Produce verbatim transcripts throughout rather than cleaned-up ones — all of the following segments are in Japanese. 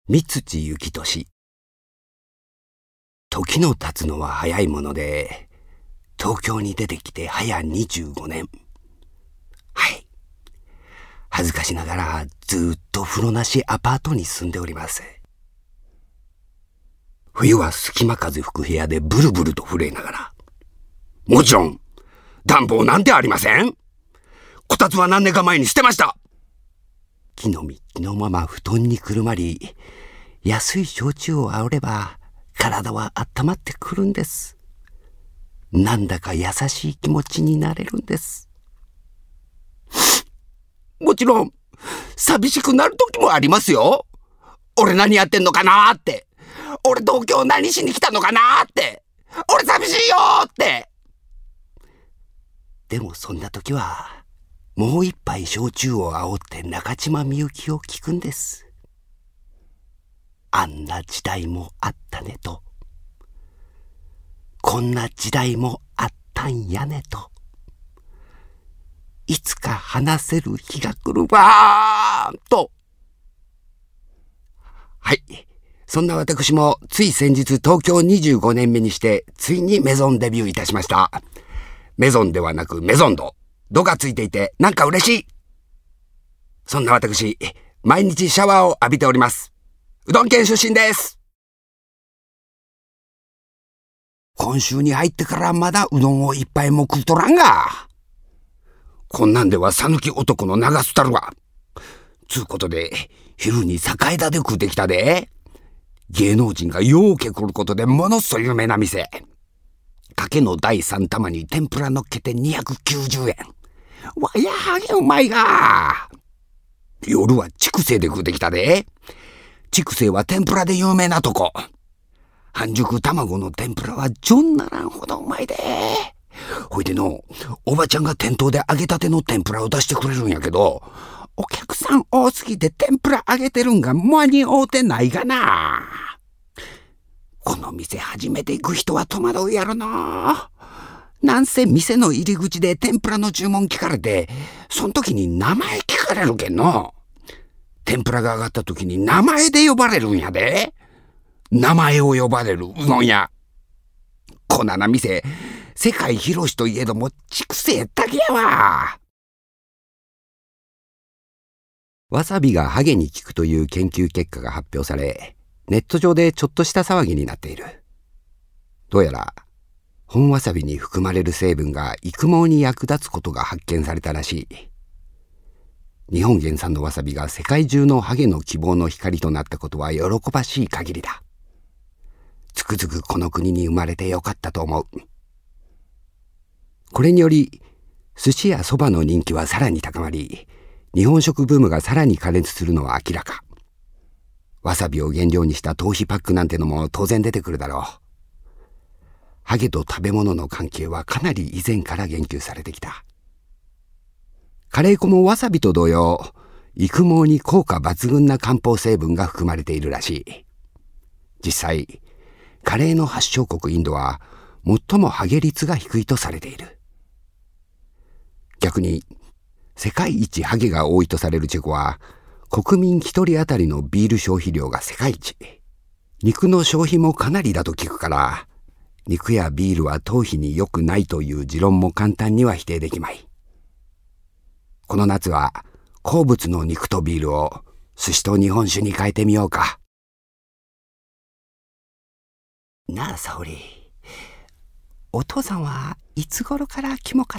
三土幸俊。時の経つのは早いもので、東京に出てきて早にじゅうごねん。はい。恥ずかしながらずっと風呂なしアパートに住んでおります。冬は隙間風吹く部屋でブルブルと震えながら。もちろん、暖房なんてありません。こたつは何年か前に捨てました。木の実木のまま布団にくるまり、安い焼酎をあおれば体は温まってくるんです。なんだか優しい気持ちになれるんです。もちろん寂しくなる時もありますよ。俺何やってんのかなーって、俺東京何しに来たのかなーって、俺寂しいよーって。でもそんな時はもう一杯焼酎をあおって中島みゆきを聞くんです。あんな時代もあったねと、こんな時代もあったんやねと、いつか話せる日が来るわーと。はい、そんな私もつい先日東京にじゅうごねんめにしてついにメゾンデビューいたしました。メゾンではなくメゾンド、ドがついていてなんか嬉しい。そんな私、毎日シャワーを浴びております。うどん県出身です。今週に入ってからまだうどんを一杯も食うとらんが。こんなんでは讃岐男の長すたるわ。つうことで、昼に栄田で食うてきたで。芸能人がようけ来ることでものすごい有名な店。かけの第三玉に天ぷらのっけてにひゃくきゅうじゅうえん。わやはげうまいが。夜は筑西で食うてきたで。筑西は天ぷらで有名なとこ。半熟卵の天ぷらはじょんならんほどうまいで。ほいでの、おばちゃんが店頭で揚げたての天ぷらを出してくれるんやけど、お客さん多すぎて天ぷら揚げてるんが間に合うてないがな。この店初めて行く人は戸惑うやろな。なんせ店の入り口で天ぷらの注文聞かれて、そん時に名前聞かれるけんの。天ぷらが上がった時に名前で呼ばれるんやで。名前を呼ばれるうどん屋。こなな店、世界広しといえども筑西だけやわ。わさびがハゲに効くという研究結果が発表され、ネット上でちょっとした騒ぎになっている。どうやら本わさびに含まれる成分が育毛に役立つことが発見されたらしい。日本原産のわさびが世界中のハゲの希望の光となったことは喜ばしい限りだ。つくづくこの国に生まれてよかったと思う。これにより寿司やそばの人気はさらに高まり、日本食ブームがさらに過熱するのは明らか。わさびを原料にした頭皮パックなんてのも当然出てくるだろう。ハゲと食べ物の関係はかなり以前から言及されてきた。カレー粉もわさびと同様、育毛に効果抜群な漢方成分が含まれているらしい。実際、カレーの発祥国インドは最もハゲ率が低いとされている。逆に、世界一ハゲが多いとされるチェコは、国民一人当たりのビール消費量が世界一。肉の消費もかなりだと聞くから、肉やビールは頭皮に良くないという持論も簡単には否定できまい。この夏は好物の肉とビールを寿司と日本酒に変えてみようか。なあ沙織、お父さんはいつ頃からキモかった？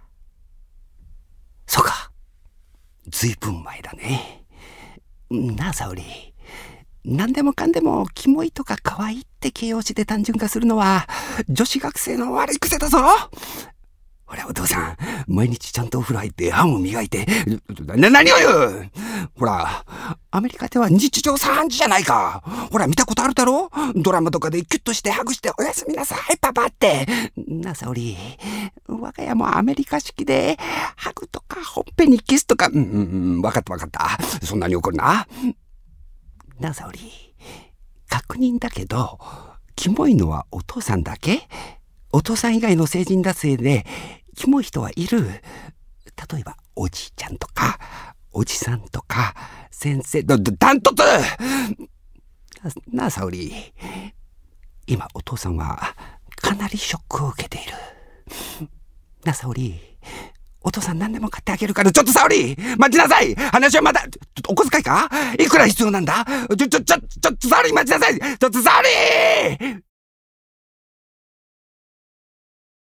そうか、ずいぶん前だね。なあ沙織、何でもかんでもキモいとか可愛いって形容詞で単純化するのは女子学生の悪い癖だぞ。ほらお父さん、毎日ちゃんとお風呂入って歯も磨いて、な、何を言う。ほら、アメリカでは日常茶飯事じゃないか。ほら見たことあるだろ、ドラマとかでキュッとしてハグしておやすみなさいパパって。なあ沙織、我が家もアメリカ式でハグとかほっぺにキスとか、うんうんうん、分かった分かった、そんなに怒るな。なあ沙織、確認だけどキモいのはお父さんだけ？お父さん以外の成人男性でキモい人はいる？例えばおじいちゃんとかおじさんとか先生だダントツなあ沙織、今お父さんはかなりショックを受けているなあ沙織、お父さん何でも買ってあげるから。ちょっと沙織待ちなさい。話はまだお小遣いかいくら必要なんだ。ちょちょちょちょっと沙織待ちなさい。ちょっと沙織